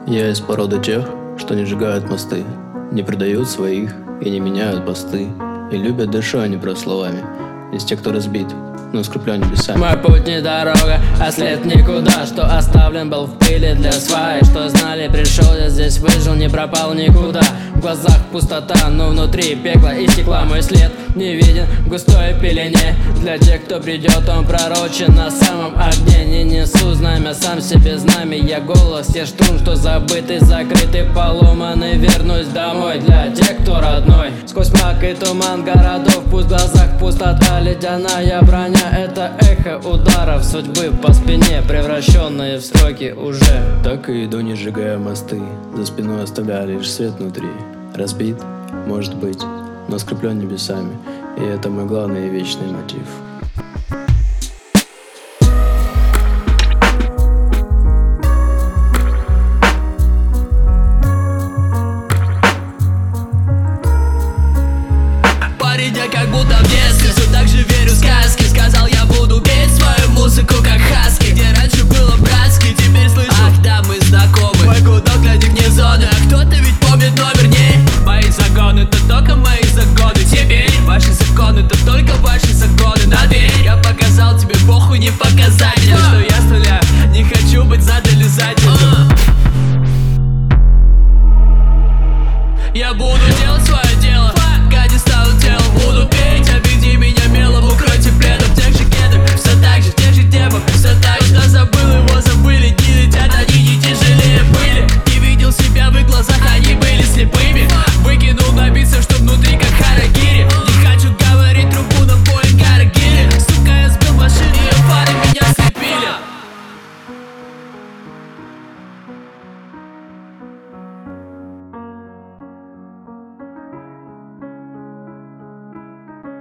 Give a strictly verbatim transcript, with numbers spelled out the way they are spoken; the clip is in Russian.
Я из породы тех, что не сжигают мосты, не предают своих и не меняют посты, и любят душой, а не просто словами. Из тех, кто разбит, но скреплен небесами. Мой путь не дорога, а след никуда, что оставлен был в пыли для сваи. Что знали, пришел я здесь, выжил, не пропал никуда. В глазах пустота, но внутри пекло и стекла. Мой след не виден в густой пелене. Для тех, кто придет, он пророчен на самом огне. Не несу знамя, сам себе знамя. Я голос, те штурм, что забытый, закрытый, поломанный. Вернусь домой для тех, кто родной. Сквозь мрак и туман городов, пусть в глазах пустота, ледяная броня. Это эхо ударов судьбы по спине, превращенные в строки уже. Так и иду, не сжигая мосты, за спиной оставляя лишь свет внутри. Разбит, может быть, но скреплен небесами, и это мой главный и вечный мотив.